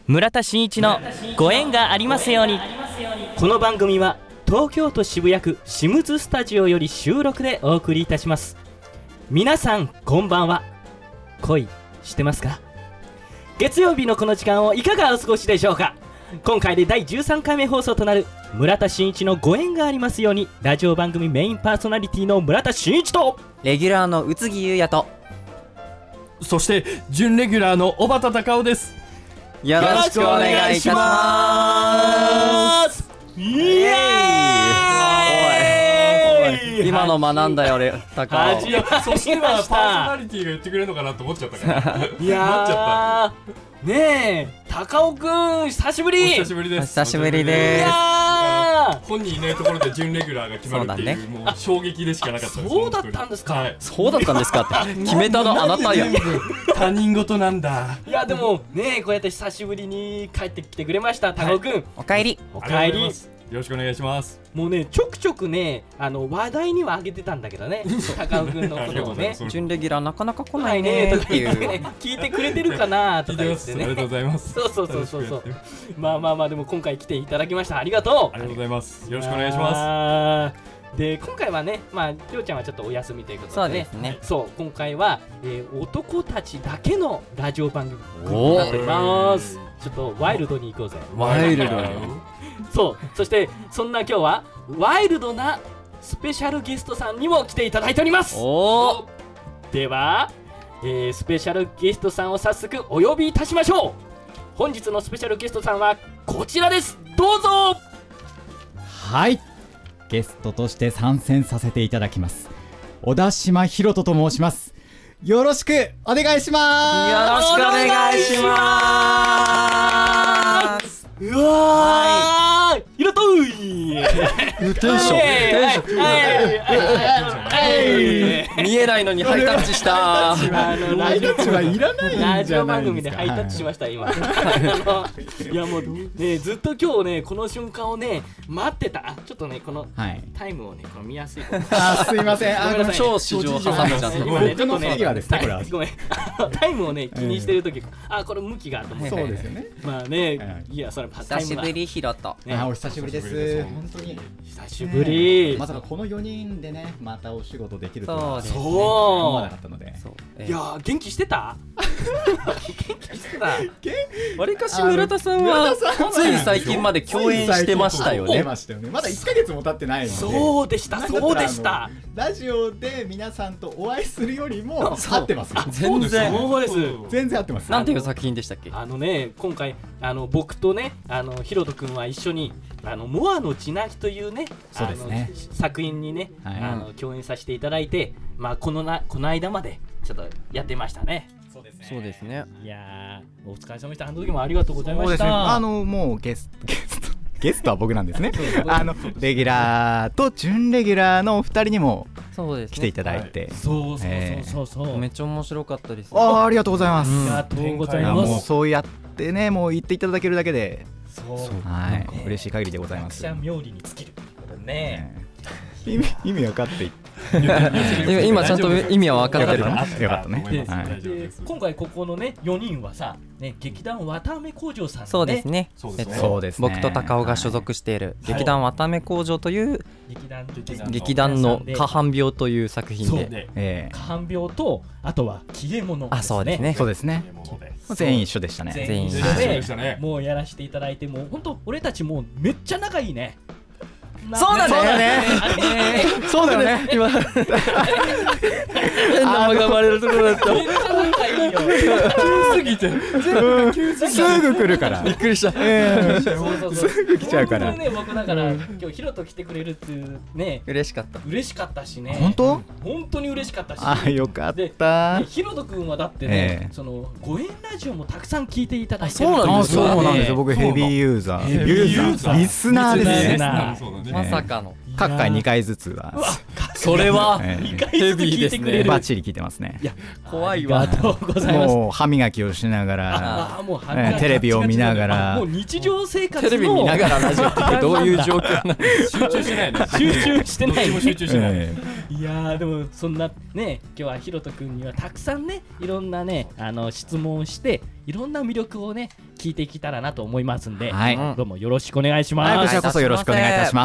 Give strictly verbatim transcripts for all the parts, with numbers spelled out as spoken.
村田真一のご縁がありますように。この番組は東京都渋谷区シムズスタジオより収録でお送りいたします。皆さんこんばんは。恋してますか？月曜日のこの時間をいかがお過ごしでしょうか。今回でだいじゅうさんかいめ放送となる村田真一のご縁がありますように、ラジオ番組メインパーソナリティの村田真一とレギュラーの宇津木優也と、 そして準レギュラーの小畑隆夫です。 よろしくお願いいたします。 イエーイ。 今の学んだよ俺高尾。 そしてはパーソナリティが言ってくれるのかなと思っちゃったからいや待っちゃったねえ、高尾くん久しぶり。 お久しぶりです。 久しぶりです。 いや本人いないところで準レギュラーが決まるっていう、 そうだね、 もう衝撃でしかなかったです。 そうだったんですか。 はい、 そうだったんですかって決めたのあなたや。 他人事なんだ。 いやでもねえ、こうやって久しぶりに帰ってきてくれました高尾くん、はい、 おかえり。 おかえり。 よろしくお願いします。 もうね、ちょくちょくね、あの話題には上げてたんだけどね高尾くんのことをね準レギュラーなかなか来ないねっていう聞いてくれてるかなとか言ってね。 ありがとうございます。 そうそうそうそうそうまあまあまあ、でも今回来ていただきました。ありがとう。 ありがとうございます。よろしくお願いします。 で今回はね、まありょうちゃんはちょっとお休みということでね。 そうですね。 そう今回は、えー、男たちだけのラジオ番組になっております。ちょっとワイルドに行こうぜ。 ワイルドに。 そう、そしてそんな今日はワイルドなスペシャルゲストさんにも来ていただいております。 おでは、えー、スペシャルゲストさんを早速お呼びいたしましょう。本日のスペシャルゲストさんはこちらです。どうぞ。 はい、ゲストとして参戦させていただきます小田島博人と申します。よろしくお願いします。 よろしくお願いします。 うわー、ひろとーいテンション見えないのにハイタッチした。 あのラジオはいらないんじゃないですか。 ラジオ番組でハイタッチしました今。あのいやもうね、ずっと今日ねこの瞬間をね待ってた。ちょっとねこのタイムをねこの見やすいこと。 あ、すいません。 あの超市場挟めちゃって。 今ねちょっとね次はですね、これはごめんタイムをね気にしてる時、あこれ向きがと思って。 そうですよね。 まあね、いやそれ久しぶりひろと。 あ、お久しぶりです。本当に久しぶり。 まさかこのよにんでねまたお仕事できるとはそう思わなかったので。 いや元気してた？元気してた。 わりかし村田さんはつい最近まで共演してましたよね。 まだいっかげつも経ってないので。 そうでしたそうでした。 ラジオで皆さんとお会いするよりも合ってます。 全然そうです。 全然合ってます。 なんていう作品でしたっけ？ あのね、今回あの僕とね、あのひろとくんは一緒にあのモアのちなきというね、 そうですね、 あの作品にね、はい、あの共演させていただいて、まあこのなこの間までちょっとやってましたね。 そうですね。そうですね。 いやーお疲れ様でした。あの時もありがとうございました。そうですね、 あのもうゲスゲストゲストは僕なんですね。あのレギュラーと準レギュラーのお二人にも来ていただいて、 そうそうそうそうそう、 めっちゃ面白かったです。 あありがとうございます。 ありがとうございます。 もうそうやってね、もう言っていただけるだけで、 そうはい、嬉しい限りでございます。 めちゃくちゃ妙利に尽きるね。 意味意味分かって今ちゃんと意味は分かってるの。 よかったね。 今回ここのねよにんはさ、ね劇団綿あめ工場さんね。 そうですね。 そうですね。 僕と高尾が所属している劇団綿あめ工場という劇団の下半病という作品で、 下半病とあとは消え物。 あ、そうですね。 そうですね。全員一緒でしたね。 全員一緒でもうやらせていただいて、もう本当俺たちもうめっちゃ仲いいね。 そうなんだよね。 そうだよね。今変な間が生まれるところだった。 めっちゃ仲いいよ。 急すぎてすぐ来るから。 びっくりした。 すぐ来ちゃうから。 本当にね、僕だから今日ヒロト来てくれるっていうね、 嬉しかった。 嬉しかったしね。 本当？ 本当に嬉しかったし。 あ、よかった。 ヒロト君はだってね、そのご縁ラジオもたくさん聞いていただいて。 そうなんですよ。そうなんですよ。僕ヘビーユーザー、ユーザー、リスナーですね。 まさかの各回にかいずつは。 それはにかいずつ聞いてくれる。 バッチリ聞いてますね。 いや怖いわ。 ありがとうございます。 もう歯磨きをしながら、テレビを見ながら、 もう日常生活のテレビ見ながらラジオってどういう状況なの？ 集中してないね。 集中してない。 集中してない。 いやーでもそんなね、今日はひろとくんにはたくさんね、いろんなねあの質問をして、いろんな魅力をね聞いていけたらなと思いますんで、 はい、 どうもよろしくお願いします。 はい、こちらこそよろしくお願いいたします。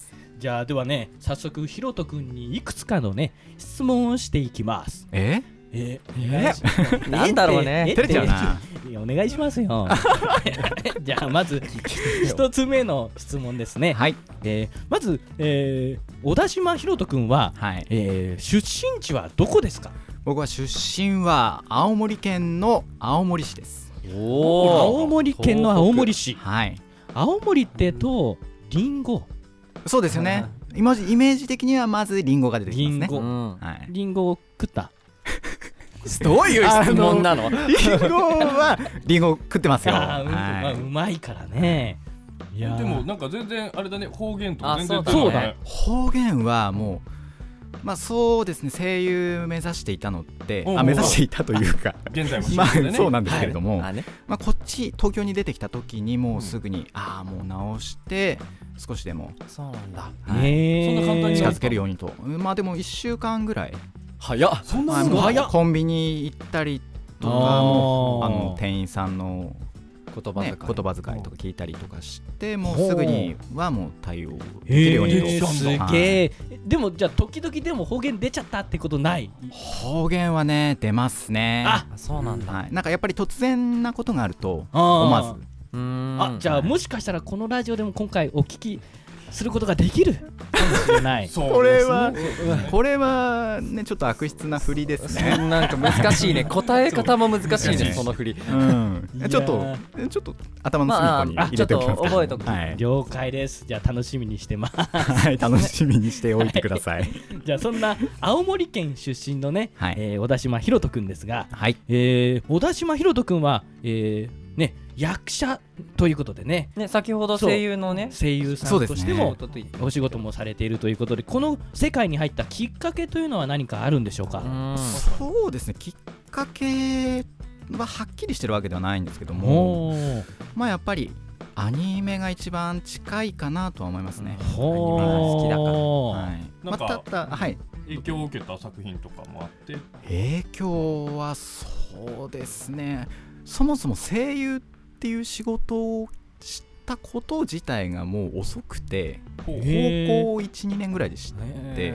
じゃあではね、早速ひろとくんにいくつかのね質問をしていきます。 えええなんだろうね、 照れちゃうな。 いやお願いしますよ。じゃあまず一つ目の質問ですね。 はい、 えー、まず、えー、小田島ひろとくんは、はい、えー、出身地はどこですか？ 僕は出身は青森県の青森市です。 おー、青森県の青森市。 はい、 青森ってとリンゴ。 そうですよね。イメージ的にはまずリンゴが出てきますね。 リンゴ、うん、はい、リンゴを食った？ どういう質問なの？リンゴはリンゴ食ってますよ。 あ、うん、はい、まあ、うまいからね。 いやでもなんか全然あれだね、方言と全然そうだ、ね、 方言はもうまあそうですね、声優目指していたのってあ目指していたというか現在もまあそうなんですけれども、 はい、 まあこっち東京に出てきた時にもうすぐに、うん、ああもう直して少しでもそうなんだ、 はい、そんな簡単に近づけるようにと。まあでもいっしゅうかんぐらい。 早っ。 そんなすごい早っ。 コンビニ行ったりとかもあの店員さんの言葉遣い、 ね、言葉遣いとか聞いたりとかしてもうすぐにはもう対応できるようにと。 えー、すげえ。でもじゃあ時々でも方言出ちゃったってことない？ 方言はね出ますね。 あ、そうなんだ、 はい、なんかやっぱり突然なことがあると思わず。 うーん、あ、じゃあもしかしたらこのラジオでも今回お聞きすることができるかもしれない。 これはこれはねちょっと悪質な振りですね。 なんか難しいね。答え方も難しいねその振り。 うん、ちょっとちょっと頭の隅っこに入れておきますか。 覚えとく、 はい。了解です。じゃあ楽しみにしてます。 はい、楽しみにしておいてください。 じゃあそんな青森県出身のね、はい、えー、小田島ひろとくんですが、 はい、 えー、小田島ひろとくんは、えーね、役者ということで ね, ね先ほど声優のね声優さんとしてもお仕事もされているということで、この世界に入ったきっかけというのは何かあるんでしょうか？ うん、そうですね、きっかけははっきりしてるわけではないんですけども、まあやっぱりアニメが一番近いかなとは思いますね。アニメが好きだから、はい、 なんか、 まあ、ただ、はい、 影響を受けた作品とかもあって。 影響はそうですね、そもそも声優っていう仕事をしたこと自体がもう遅くて、高校 いちにねんぐらいで知って、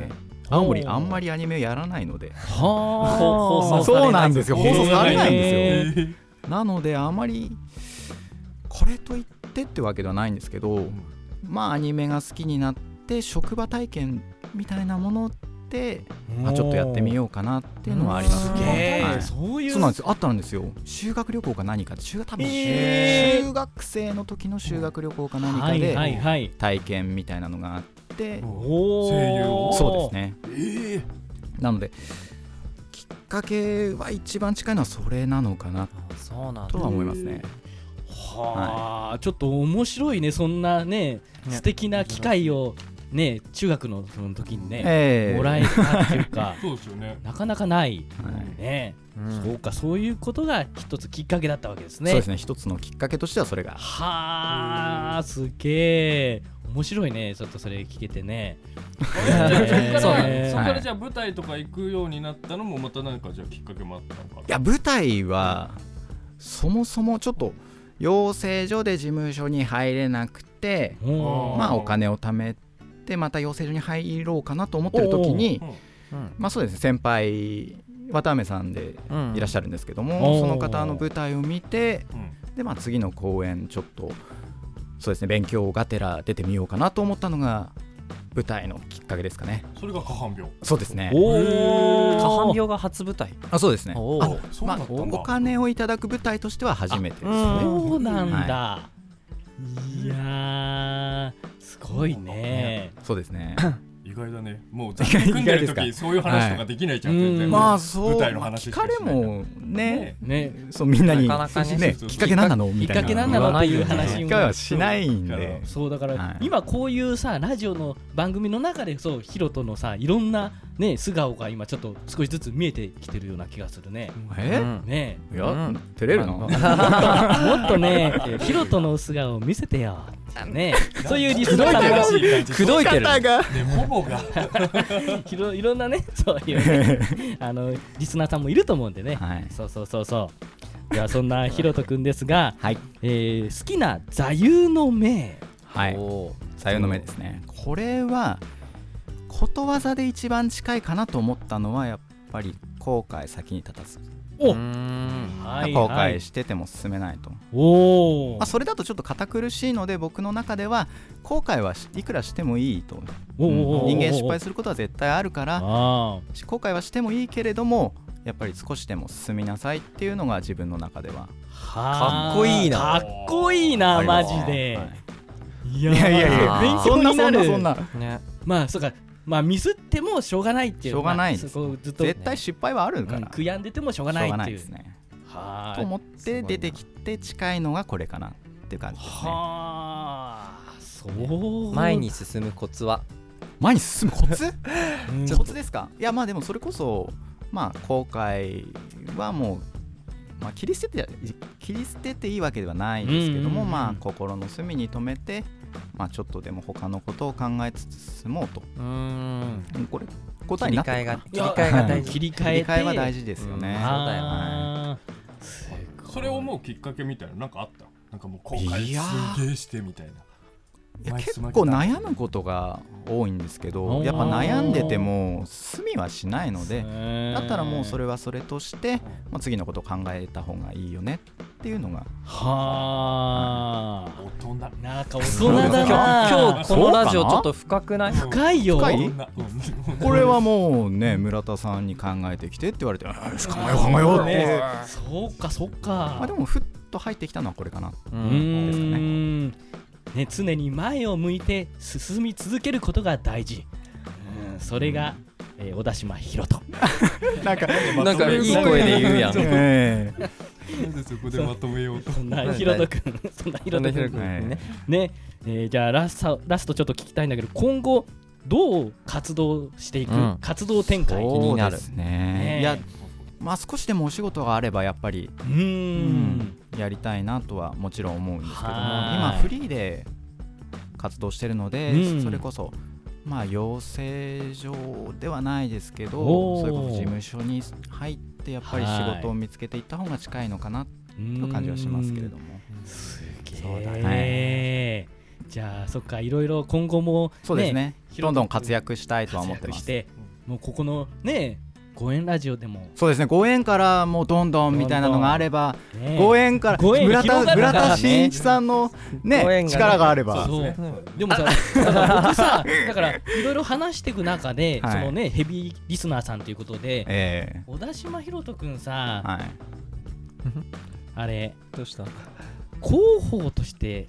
青森あんまりアニメをやらないので、はそうなんですよ、放送されないんですよ。なのであまりこれといってってわけではないんですけど、まあアニメが好きになって職場体験みたいなもので、まあ、ちょっとやってみようかなっていうのはありますね。はい、そういうそうなんですよ、あったんですよ。修学旅行か何かで、中学多分、えー、中学生の時の修学旅行か何かで体験みたいなのがあって、 お声優をそうですね、 えー、 なのできっかけは一番近いのはそれなのかなとは思いますね。 はあ、はい、ちょっと面白いね、そんなね素敵な機会をね、中学のその時にね、えー、もらえたっていうかそうですよね、 なかなかない、はいね、うん、そうか、そういうことが一つきっかけだったわけですね。 そうですね、一つのきっかけとしてはそれが。 はあ、すげえ面白いね、ちょっとそれ聞けてね。 そこからじゃあ舞台とか行くようになったのもまた何かじゃあきっかけもあったのか？ いや、舞台はそもそもちょっと養成所で事務所に入れなくて、まあお金を貯めてでまた養成所に入ろうかなと思ってる時に、うん、まあそうですね、先輩渡辺さんでいらっしゃるんですけども、うん、その方の舞台を見て、うん、でまあ次の公演ちょっとそうですね、勉強がてら出てみようかなと思ったのが舞台のきっかけですかね。 それが過半病。 そうですね。 お過半病が初舞台。 あ、そうですね。 おあ、まあ、お金をいただく舞台としては初めてですね。 そうなんだ、はい、いやーすごいね。 そうですね。 意外だね。もう雑誌組んでる時そういう話とかできないじゃん、全然。 まあそう、 舞台の話聞かれもね、 ね、 そうみんなにね、きっかけなんなのみたいな、 きっかけなんなのっていう話もはしないんで。 そうだから今こういうさラジオの番組の中でそうヒロトのさいろんなね素顔が今ちょっと少しずつ見えてきてるような気がするね。 え？ ね。 いや、照れるの？もっとねヒロトの素顔を見せてよ。ね、そういうリスナーさんがくどいてるほぼがいろいろんなね、そういうねあのリスナーさんもいると思うんでね、はい、そうそうそうそう。 ではそんなひろとくんですが、 はい、 えー、好きな座右の銘。 はい、座右の銘ですね。これはことわざで一番近いかなと思ったのはやっぱり後悔先に立たず。 お、 後悔してても進めないと。 お、 まあ、それだとちょっと堅苦しいので僕の中では後悔はいくらしてもいいと。 おお、 人間失敗することは絶対あるから後悔はしてもいいけれどもやっぱり少しでも進みなさいっていうのが自分の中では。 かっこいいな。 かっこいいなマジで。 はい、 いやいやいやいや勉強になる。 そんなそんなそんな、 ね、まあそうか、まあミスってもしょうがないっていう。 しょうがないです、 まあ、そこずっと、ね、 絶対失敗はあるから、うん、 悔やんでてもしょうがないっていう。 しょうがないですね。はと思って出てきて近いのがこれかなっていう感じですね。 はあ、そう。 前に進むコツは？ 前に進むコツ？コツですか？いやまあでもそれこそまあ後悔はもう、まあ、切り捨てて切り捨てていいわけではないですけども、まあ心の隅に留めて、まあちょっとでも他のことを考えつつ進もうと。うーん、これ答えになってるかな。 切り替えが大事。 切り替え切り替えは大事ですよね。 そうだよね。 それを思うきっかけみたいななんかあった？なんかもう後悔すげえしてみたいな。 いや結構悩むことが多いんですけど、やっぱ悩んでても済みはしないので、だったらもうそれはそれとして、まあ、次のことを考えた方がいいよねっていうのが。 はあ、 大人。 なんか大人だな。 今日このラジオちょっと深くない？ 深いよ。 深い？これはもうね村田さんに考えてきてって言われて、よし考えよう考えようって。 そうかそうか。 まあでもふっと入ってきたのはこれかな。 うーん。ね、常に前を向いて進み続けることが大事。うん、それが、えー、小田島ひろと。 なんかなんかいい声で言うやん。 なんでそこでまとめようと。 そんなひろとくん、そんなひろとくんね。ね、えー、じゃあラストラストちょっと聞きたいんだけど、今後どう活動していく、うん、活動展開気になる。 そうですね。いや、まあ少しでもお仕事があればやっぱりうーん、うんやりたいなとはもちろん思うんですけども、今フリーで活動してるので、うん、それこそまあ養成所ではないですけど、それこそ事務所に入ってやっぱり仕事を見つけていった方が近いのかなと感じはしますけれども。 すげえ。じゃあそっか、いろいろ今後も、ね、 そうですね、どんどん活躍したいとは思ってます。 活躍してもうここのねご縁ラジオでもそうですね、ご縁からもうどんどんみたいなのがあれば、ね、ご縁から村田村田真一さんのね力があれば。 そうでもさ、僕さだからいろいろ話していく中で、はい、そのねヘビーリスナーさんということで、えー、小田島ひろとくんさ、はい、あれどうした？ 広報として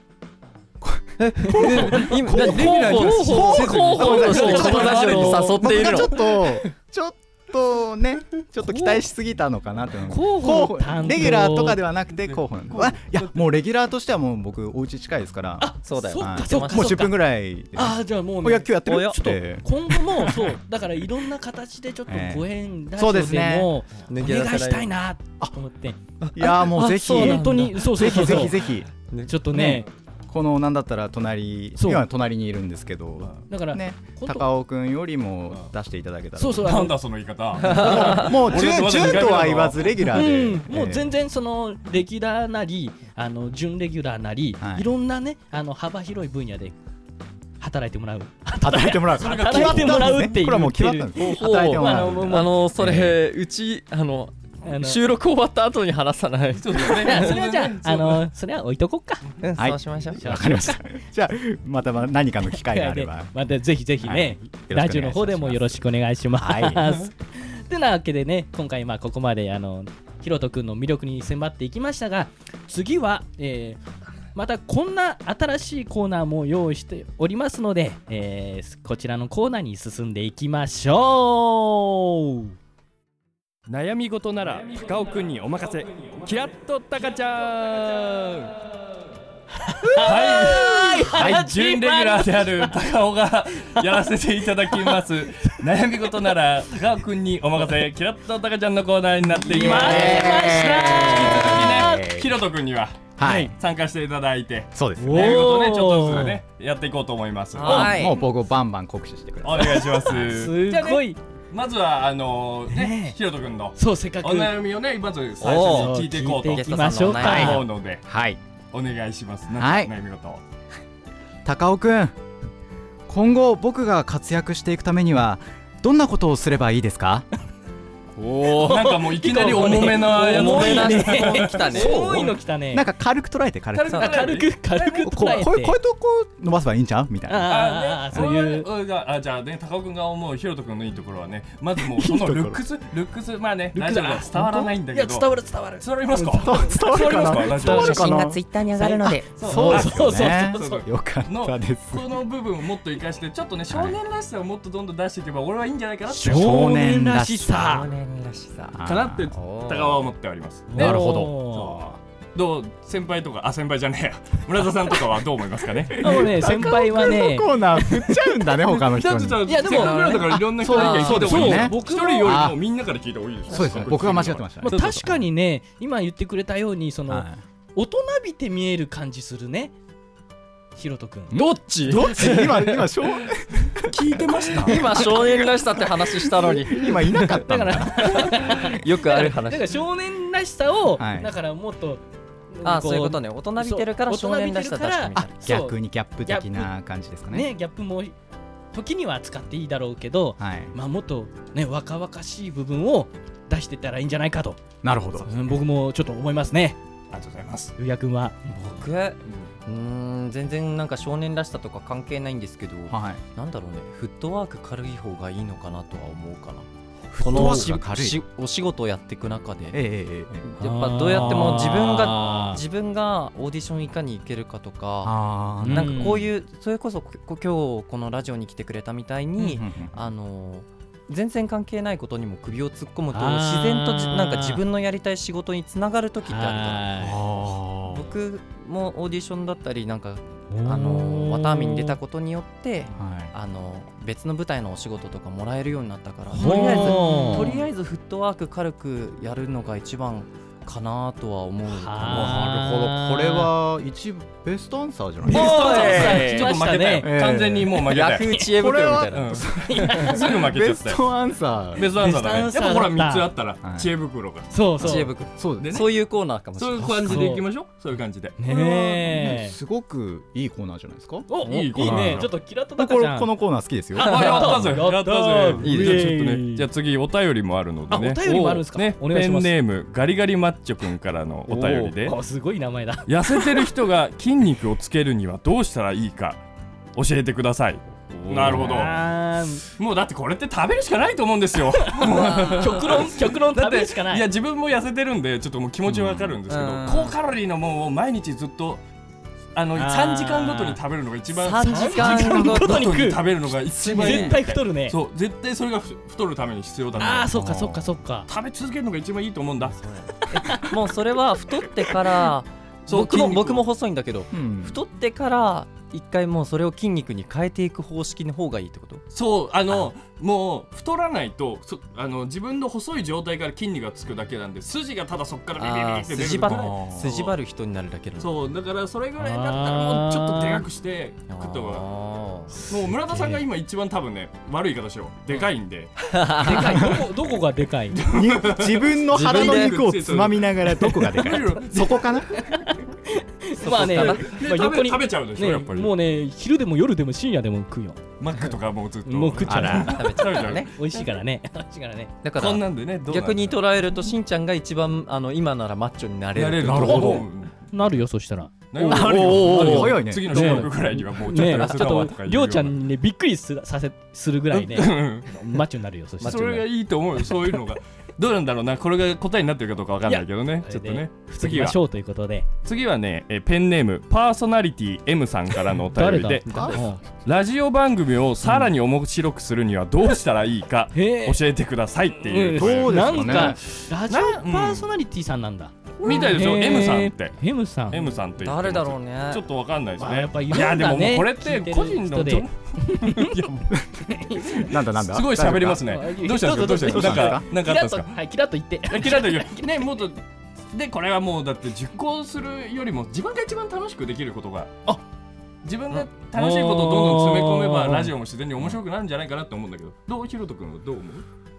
今広報としてこのラジオに誘っているの？ ちょっとちょっとねちょっと期待しすぎたのかなって。 広報レギュラーとかではなくて広報なんで、いやもうレギュラーとしてはもう僕お家近いですから。 あ、そうだよ。 もうじゅっぷんぐらい。 あ、じゃあもう野球やってる。 ちょっと今後もそうだからいろんな形でちょっとご縁ラジオでもお願いしたいなと思って。 いやもうぜひ本当にそうそうそうぜひぜひちょっとね。 このなんだったら隣今隣にいるんですけど、 だからね高尾くんよりも出していただけたら。 そうそう、なんだその言い方。 もう準とは言わずレギュラーで、もう全然そのレギュラーなりあの準レギュラーなりいろんなねあの幅広い分野で働いてもらう働いてもらう働いてもらうっていう。 これはもう決まったんです。働いてもらう。 あのそれうちあの。収録終わった後に話さない。 それはじゃあ、あのそれは置いとこっか。 そうしましょう。 わかりました。じゃあまた何かの機会があれば、 またぜひぜひねラジオの方でもよろしくお願いします。てなわけでね、今回まあここまであのひろとくんの魅力に迫っていきましたが、次はえまたこんな新しいコーナーも用意しておりますので、えこちらのコーナーに進んでいきましょう。 悩み事なら高尾くんにお任せ、キラッとタカちゃん。はいはい、準レギュラーである高尾がやらせていただきます。悩み事なら高尾くんにお任せ、キラッとタカちゃんのコーナーになっています。引き続きね、ひろとくんにははい、参加していただいて、 そうですね、悩み事ねちょっとずつねやっていこうと思います。 はい、もう僕をバンバン酷使してください。 お願いします。 すごいまずはあのー、ねねひろとくんのそうせっかくお悩みをねまず最初に聞いていこうと聞いていきましょうか思うのではいお願いします。なんかはい悩み事を高尾くん、今後僕が活躍していくためにはどんなことをすればいいですか？ おおなんかもういきなり重めなやつ重めなね質問来たね。 重いの来たね。 なんか軽く捉えて軽く軽軽く軽くこう捉えてこうこういうとこ伸ばせばいいんちゃうみたいな。 ああそういう俺があじゃあね高尾くんが思うひろとくんのいいところはねまずもうそのルックスルックスまあねラジオでは伝わらないんだけど伝わる伝わる伝わりますか？ 伝わるかな？ 伝わりますか？ 伝わるかな写真が？ツイッターに上がるのでそうですよねそうそうそうそうよかったです。 この部分をもっと生かしてちょっとね少年らしさをもっとどんどん出していけば俺はいいんじゃないかなって少年らしさ少年らしさかなって高尾は思っております。ねなるほどそうどう先輩とかあ先輩じゃねえや村田さんとかはどう思いますかね？ あのね先輩はねコーナー振っちゃうんだね他の人に。 だってさいやでもせっかくなんだからいろんな人の意見聞いた方がいいそう僕一人よりもみんなから聞いた方がいいですよ。 そうですね。僕が間違ってましたね。 まあ確かにね今言ってくれたようにそのは大人びて見える感じするねひろとくん。 どっちいどっち今今少聞いてました。 今少年らしさって話したのに今いなかっただかんだ。 らよくあるだから話。 少年らしさをはいだからもっとあそういうことね。大人びてるから少年らしさ出してみたら。 そう逆にギャップ的な感じですかね。 ねギャップも時には使っていいだろうけどはい。 まあもっとね若々しい部分を出してったらいいんじゃないかと、 なるほど。 うん僕もちょっと思いますね。 ありがとうございます。 ゆうやくんは僕うーん全然なんか少年らしさとか関係ないんですけど、 はい。 なんだろうねフットワーク軽い方がいいのかなとは思うかな。 フットワークが軽い。 しお仕事をやっていく中で、 ええええええ。 やっぱどうやっても自分がが自分がオーディションいかに行けるかとか、 ああ。 うんなんかこういうそれこそこ今日このラジオに来てくれたみたいに、 うんうんうんあの全然関係ないことにも首を突っ込むとあー自然とじなんか自分のやりたい仕事につながる時ってあるからはあー僕もオーディションだったりなんかいあのワターミに出たことによってはい。 あの別の舞台のお仕事とかもらえるようになったからほうとりあえずほうとりあえずフットワーク軽くやるのが一番かなとは思うかな。 はなるほど。これは一ベストアンサーじゃないベですか。 ストアンサーえーちょっと負けたよ、 えー完全にもう負けたよ。 ヤフー知恵袋みたいな。 うんすぐ負けちゃベったよ。 ストアンサー。 ベストアンサーだね。やっベストアンサーだったぱほらみっつあったらはい知恵袋が。 そうそう知恵袋そうでねそういうコーナーかもしそうれない。 いう感じでいきましょう。そういう感じで。 ねえすごくいいコーナーじゃないですか。 おいいいいコーナーねちょっとキラッとこ高ちゃんれこのコーナー好きですよ。 あ、やったぜ。 やったやったぜ。 いいじゃあちょっとイエーイね、じゃあ次お便りもあるのでね。 あお便りもあるんですかね、 お願いしますペンネームガリガリマッチョくんからのお便りで、 おすごい名前だ。 痩せてる人が筋肉をつけるにはどうしたらいいか教えてください。なるほど。 あーもうだってこれって食べるしかないと思うんですよ。 極論極論食べるしかない。 いや自分も痩せてるんでちょっともう気持ちわかるんですけど、 うん高カロリーのものを毎日ずっとあのあーさんじかんごとに食べるのが一番さんじかんごとごとにごとに食べるのが一番いい絶対太るね。 そう絶対それがふ太るために必要だな。 ああそっかそっかそっか。 食べ続けるのが一番いいと思うんだ。 もうそれは太ってからそう僕も筋肉を僕も細いんだけどうん太ってから一回もうそれを筋肉に変えていく方式の方がいいってこと？ そうあのもう太らないとそあの自分の細い状態から筋肉がつくだけなんで筋がただそこからビビビビあーって出る筋張ぐらいあー筋張る人になるだけの。 そうだからそれぐらいだったらもうちょっとでかくして食った方があもう村田さんが今一番多分ね悪い言い方しようでかいんででかいどこどこがでかい？ に自分の腹の肉をつまみながらどこがでかいそこかな。 まあね、まそこあ横にで食べ食べちゃうでしょ、やっぱりもうね昼でも夜でも深夜でも食うよ。 マックとかもうずっともう食っちゃう。 ー食べちゃうからね。 美味しいからね。美味しいからね。 だかこんらなんでねどうなんだ逆に捉えるとしんちゃんが一番あの今ならマッチョになれるやれるなるほどうんなるよそしたら。 なるおーなるよおーなるよ早いね次の収録ぐらいにはもうちょっとね痩せちょっとたわとか言うりょうちゃよんにねびっくりすさせするぐらいねマッチョになるよそしたら。 それがいいと思うよそういうのがどうなんだろうなこれが答えになってるかどうかわかんないけどねちょっとね次次はましょうということで。 次はねえペンネームパーソナリティ M さんからのお便りで誰だ？うんラジオ番組をさらに面白くするにはどうしたらいいかへー教えてくださいっていうどうですかねなんかラジオパーソナリティさんなんだ。 みたいですよへー M さんって M さん。 M さんって言ってます誰だろうね。 ちょっとわかんないですねまあやっぱいるんいやでももだねうこれって個人の聞いてる人でいやもうなんだなんだ。 すごい喋りますね大丈夫かどうしたんですかどうしたんですかなんかなんかあったんですかはいキラッと言って。 キラッと言うねもっとでこれはもうだって熟考するよりも自分が一番楽しくできることがあ自分が楽しいことをどんどん詰め込めばうんラジオも自然に面白くなるんじゃないかなって思うんだけどどうひろとくんはどう思う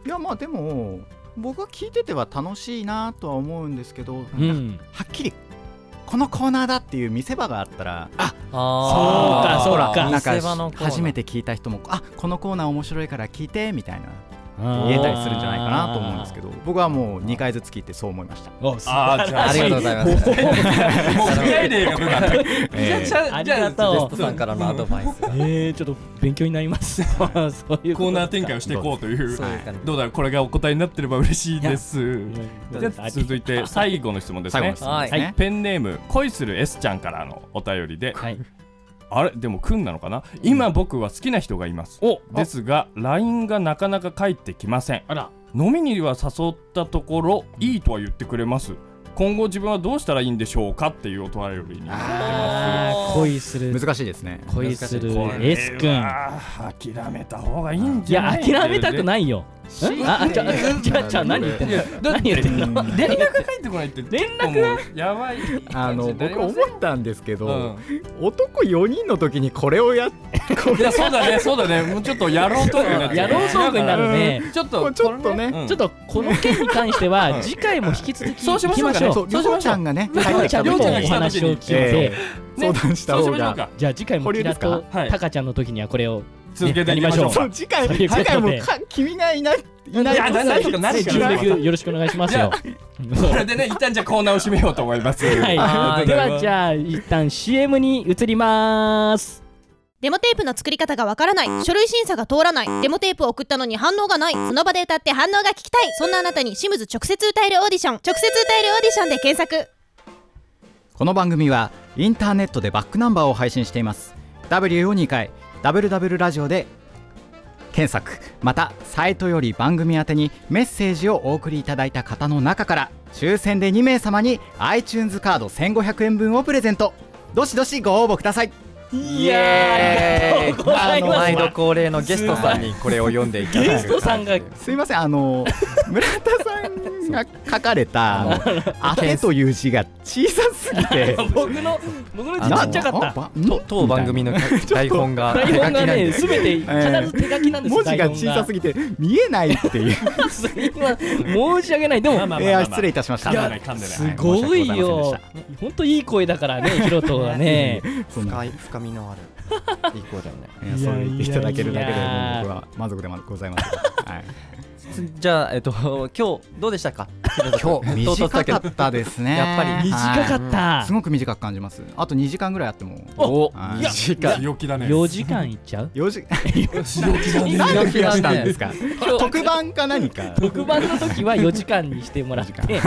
いやまあでも僕は聞いてては楽しいなとは思うんですけど、 うん、 はっきりこのコーナーだっていう見せ場があったら、 ああそうかそうか、 なんか初めて聞いた人もあこのコーナー面白いから聞いてみたいな言えたりするんじゃないかなと思うんですけど、僕はもうにかいずつ聞いてそう思いました。 ああ、じゃあありがとうございます。もう気合いでが出た。 じゃあじゃあゲストさんからのアドバイス。 えー、ちょっと勉強になります。そういうコーナー展開をしていこうという。どうだろう、これがお答えになってれば嬉しいです。じゃあ続いて最後の質問ですね。ペンネーム恋する S ちゃんからのお便りで。はい、あれでもくんなのかな、今僕は好きな人がいます。ですが ライン がなかなか返ってきません。あら、飲みには誘ったところいいとは言ってくれます。今後自分はどうしたらいいんでしょうかっていうお便りになってます。 恋する難しいですね。 恋する S 君、 諦めた方がいいんじゃない？ いや諦めたくないよ。あ、じゃあじゃあ何言ってんの？何言ってんの？ 連絡返ってこないって連絡やばい。 あの僕思ったんですけど、男よにんの時にこれをやっいやそうだねそうだね、もうちょっとやろうトークになってやろうトークになるね。 ちょっとちょっとね、 ちょっとこの件に関しては次回も引き続きそうしましょうかね。 りょうちゃんがね、 りょうちゃんのお話を聞いて相談した方が、 じゃあ次回もキラとタカちゃんの時にはこれを続けていきましょう。 そう次回次回も君がいないいない何とか何かよろしくお願いしますよ。 これでね一旦じゃあコーナーを締めようと思います。 はい。ではじゃあ一旦 シーエム に移ります。 デモテープの作り方がわからない、書類審査が通らない、デモテープを送ったのに反応がない、その場で歌って反応が聞きたい、そんなあなたにシムズ直接歌えるオーディション、直接歌えるオーディションで検索。 この番組はインターネットでバックナンバーを配信しています。 ダブリュー をにかい ダブリューダブリュー ラジオで検索、またサイトより番組宛てにメッセージをお送りいただいた方の中から抽選でにめいさまに iTunes カードせんごひゃくえんぶんをプレゼント。どしどしご応募ください。 イエーイ。 あの毎度恒例のゲストさんにこれを読んでいただく。 ゲストさんがすいません、あの村田さんが書かれたあの当てという字が小さすぎて僕の僕の字ちっちゃかった。 当番組の台本が台本がねすべて必ず手書きなんです。 文字が小さすぎて見えないっていう。 申し訳ない。でも失礼いたしました。 すごいよ。本当いい声だからね、ヒロトはね。 深い深みのあるいい声だよね。 そう言っていただけるだけでも僕は満足でございます。はい。 じゃあえっと今日どうでしたか？ 今日短かったですね。 やっぱり短かった。 すごく短く感じます。あとにじかんぐらいあっても。 お、 い時間よきだね。 よじかんいっちゃう？ よじなんで増やしたんですか？特番か何か。 特番の時はよじかんにしてもらって。す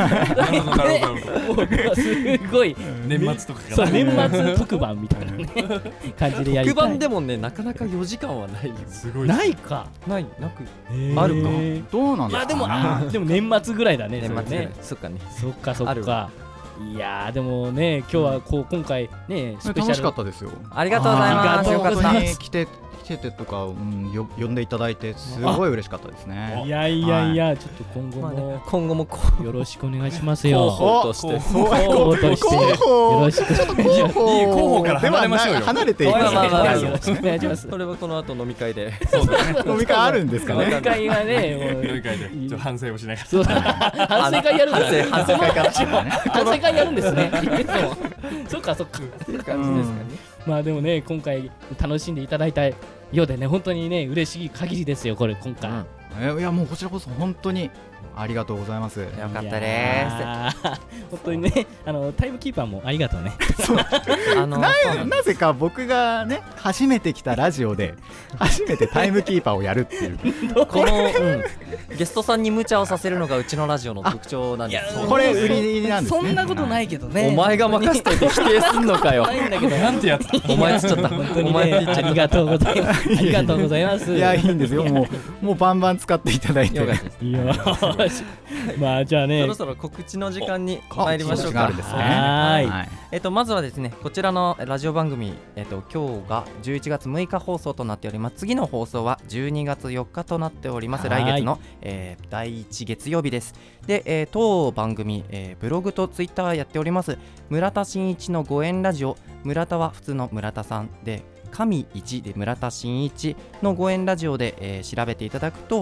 ごい年末とかそう年末特番みたいなね感じでやりたい。 特番でもねなかなかよじかんはないよ。 すごい。 ないか。 ないなくあるか。 どうなんですか。 でもでも年末ぐらいだね。 年末ね。 そっかね。 そっかそっか。いやでもね今日はこう今回ねスペシャル楽しかったですよ。 ありがとうございます。 よかったに来て来ててとか、うん、よ呼んでいただいてすごい嬉しかったですね。 いやいやいや、ちょっと今後も今後もよろしくお願いしますよ。 候補として候補としてよろしくお願いします。 候補から離れましょうよ。 離れていきましょう。 よろしくお願いします。 それはこの後飲み会で。 飲み会あるんですかね。 飲み会はね、 飲み会でちょっと反省をしながら。 そう反省会やるんです。 反省会から反省会やるんですね。そっかそっか。 っていう感じですかね。 まあでもね今回楽しんでいただいたようでね本当にね嬉しい限りですよこれ今回。 うん、いやもうこちらこそ本当にありがとうございます。よかったです。 本当にねあのタイムキーパーもありがとうね。 あの な, なぜか僕がね初めて来たラジオで初めてタイムキーパーをやるっていうこの、うん、ゲストさんに無茶をさせるのがうちのラジオの特徴なんです。 これ売りなんですね。 そんなことないけどね。 お前が任せといて否定すんのかよ。 ないんだけどなんてやつ。 お前つっちゃった。 本当にねありがとうございます。ありがとうございます。 いやいいんですよ。もうもうバンバン使っていただいて。 いやまあじゃあねそろそろ告知の時間に参りましょうか。 はい。 えっとまずはですねこちらのラジオ番組えっと今日がじゅういちがつむいか放送となっております。次の放送はじゅうにがつよっかとなっております。来月の、えー、だいいち月曜日です。で、えー、当番組、えー、ブログとツイッターやっております村田真一のご縁ラジオ。村田は普通の村田さんで神一で村田真一のご縁ラジオで、えー、調べていただくと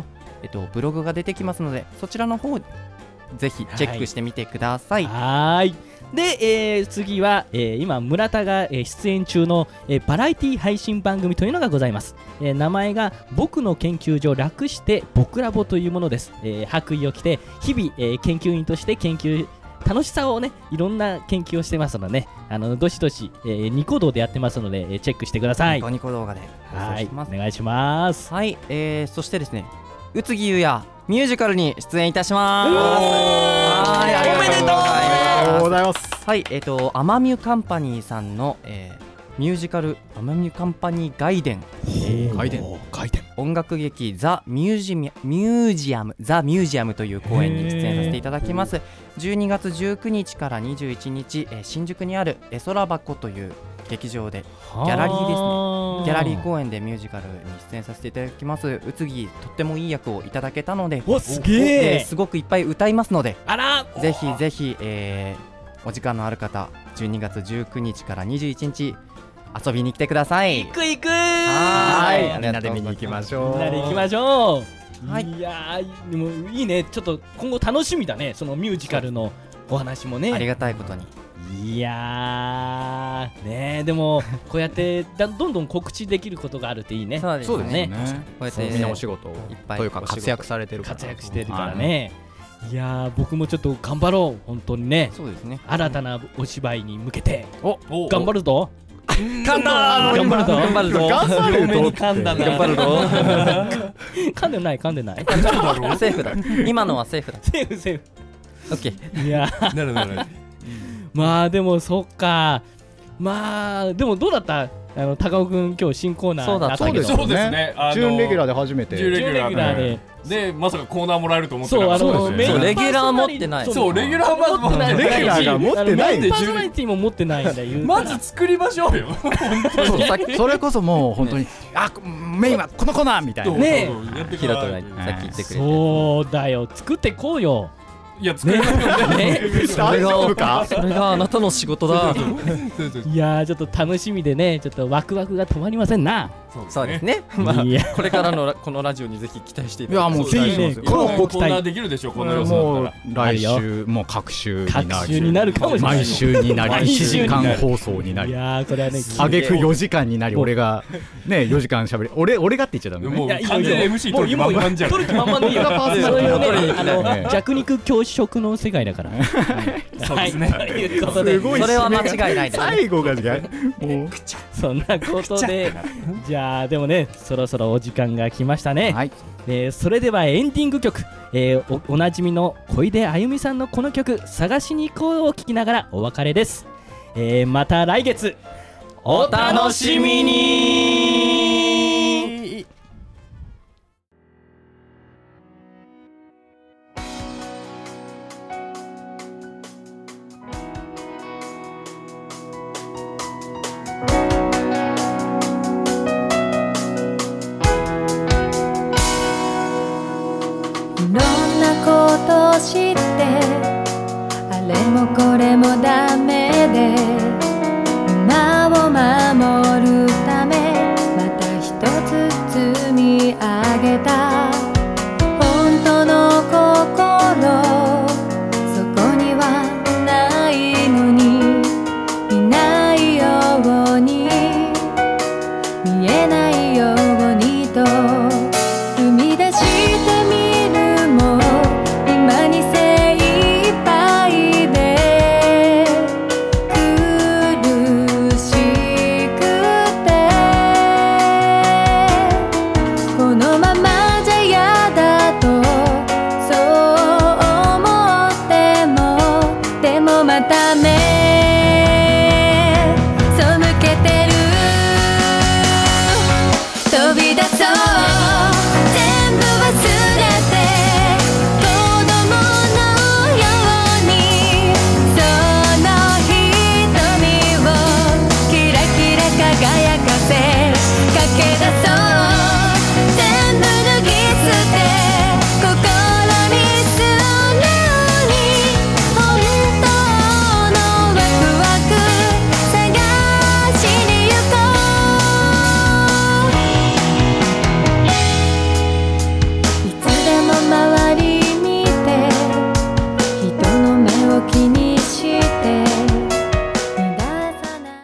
えっと、ブログが出てきますので、そちらの方ぜひチェックしてみてください。 はい。で、えー、次は、えー、今村田が、えー、出演中の、えー、バラエティ配信番組というのがございます。えー、名前が僕の研究所略して僕ラボというものです。えー、白衣を着て日々、えー、研究員として研究楽しさをね、いろんな研究をしてますのでね、あのどしどし、えー、ニコ動でやってますので、えー、チェックしてください。 ニコニコ動画ではい、お願いします。 はい、えー、そしてですね、宇津木優也ミュージカルに出演いたします。 はい、おめでとうございます。 はい、えっ、ー、とアマミュカンパニーさんの、えー、ミュージカルアマミュカンパニー外伝、 外伝外伝音楽劇ザ・ミュージミミュージアムザ・ミュージアムという公演に出演させていただきます。じゅうにがつじゅうくにちからにじゅういちにち、えー、新宿にある絵空箱という劇場でギャラリーですね、ギャラリー公演でミュージカルに出演させていただきます。宇津木とってもいい役をいただけたので、 おすげえ、 すごくいっぱい歌いますので、 あらぜひぜひ、えー、お時間のある方じゅうにがつじゅうくにちからにじゅういちにち遊びに来てください。 行く行くはい、 みんなで見に行きましょう。 みんなで行きましょう。 はい、 いやーでもいいね、ちょっと今後楽しみだね、そのミュージカルのお話もね。 ありがたいことに。 いやーねー、でもこうやってだどんどん告知できることがあるっていいね。 そうですね。 こうやってみんなお仕事をいっぱいというか活躍されてるから、 活躍してるからね。いやー僕もちょっと頑張ろう、本当にね。 そうですね。 新たなお芝居に向けてお頑張るぞ。 噛んだ頑張るぞ頑張るぞ頑張るぞ噛んだな。 頑張るぞ噛んでない噛んでない。 セーフだ。今のはセーフだ。 セーフセーフ。 オッケー。 いやなるなる。 まあでもそっか、まあでもどうだった、あの高尾くん今日新コーナーだったけど。 そうですね。 準レギュラーで初めて。 準レギュラーで。 でまさかコーナーもらえると思ってなかった。 そうあのレギュラー持ってない。 そうレギュラーまず持ってない。 レギュラーが持ってない。 パーソナリティも持ってないんだよ。 まず作りましょうよ。 それこそもう本当にあメインはこのコーナーみたいなね。 ヒロトがさっき言ってくれて。 そうだよ、作ってこうよ。 いや作りましょうね。 大丈夫か？ それがあなたの仕事だ。 いやーちょっと楽しみでね、ちょっとワクワクが止まりませんな。 そうですね。まあこれからのこのラジオにぜひ期待していただきたい。 いやもうぜひね、 このコーナーできるでしょ、この様子だったら。 来週もう各週になる。 各週になるかもしれない。 毎週になりいちじかん放送になり。 いやーこれはね、 あげくよじかんになり、俺がねよじかんしゃべり、俺俺がって言っちゃダメ。 もう完全に エムシー 取る気満々じゃん。 取る気満々でいいよ。そういうね、あの弱肉強食の世界だから。 そうですね。 ということで、 それは間違いないです。 最後がもうそんなことで、じゃあでもね、そろそろお時間が来ましたね。 はい。 えー、それではエンディング曲、えー、お, おなじみの小出あゆみさんのこの曲探しに行こうを聴きながらお別れです。えー、また来月お楽しみに。